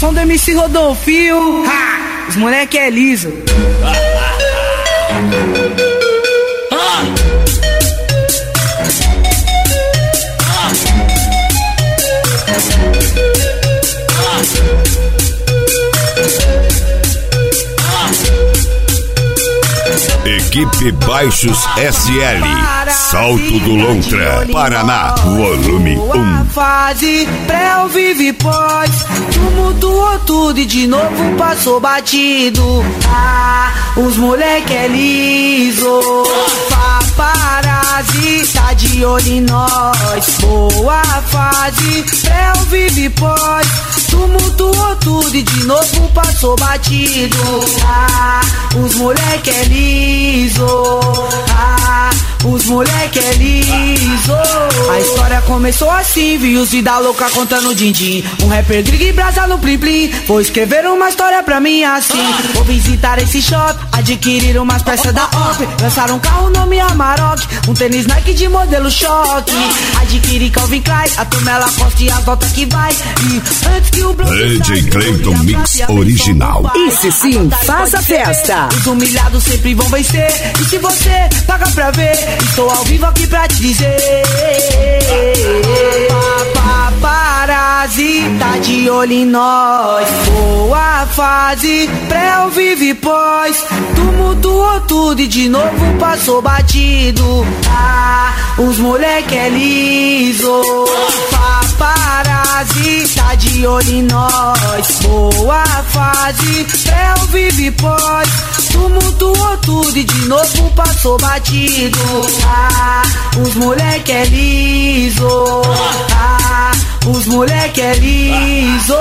som do MC Rodolfinho. Ha! Os moleque é liso. Equipe Baixos SL, Salto do Lontra, Paraná, volume 1. Fase pré-vive e pós, tumultuou tudo e de novo passou batido. Os moleque é liso. Paparazzi tá de olho em nós. Boa fase pré-vive e pós, tumultuou tudo e de novo passou batido. Os moleque é liso. Os moleque é liso. A história começou assim, vi os vida louca contando din-din. Um rapper grig e brasa no plim-plim. Vou escrever uma história pra mim assim. Vou visitar esse shop, adquirir umas peças da OP. Lançar um carro nome Amarok, um tênis Nike de modelo choque. Adquirir Calvin Klein, a turma ela costa e a volta que vai. E antes que o DJ Clayton Mix original. Esse sim, faz a festa. Os humilhados sempre vão vencer. E se você paga pra ver, estou ao vivo aqui pra te dizer. Paparazzi tá de olho em nós. Boa fase, pré-vive e pós, tumultuou tudo e de novo passou batido. Os moleque é liso. Paparazzi tá de olho em nós. Boa fase, pré-vive e pós, tumultuou tudo e de novo passou batido. Os moleque é liso. Os moleque é liso.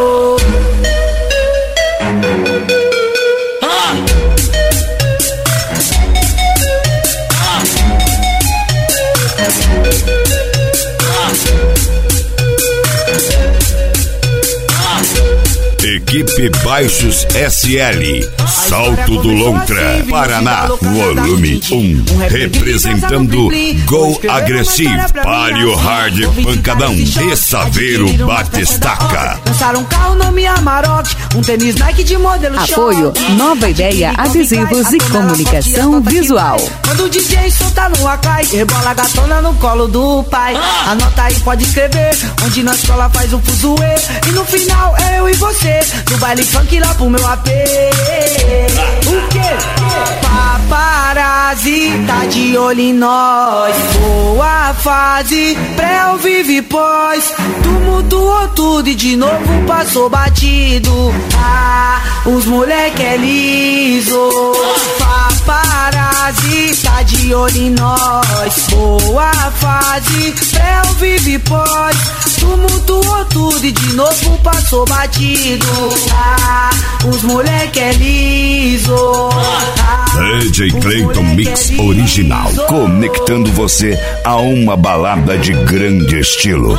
Equipe Baixos SL, Salto do Lontra, Paraná, volume 1. Representando Go Agressive, Palio Hard Pancadão e Saveiro Batistaca. Lançaram um carro nome Amarok, um tênis Nike de modelo choque. Apoio Nova Ideia Adesivos e Comunicação Visual. Quando o DJ solta no Acai, rebola a gatona no colo do pai. Anota aí, pode escrever, onde na escola faz o fuzuê. E no final é eu e você, do baile funk lá pro meu AP. O quê? Paparazzi tá de olho em nós. Boa fase, pré-vive e pós, tumultuou tudo e de novo passou batido. Os moleque é liso. Paparazzi tá de olho em nós. Boa fase, pré-vive e pós, tumultuou tudo e de novo passou batido. Os moleque é liso. DJ Clayton Mix original, conectando você a uma balada de grande estilo.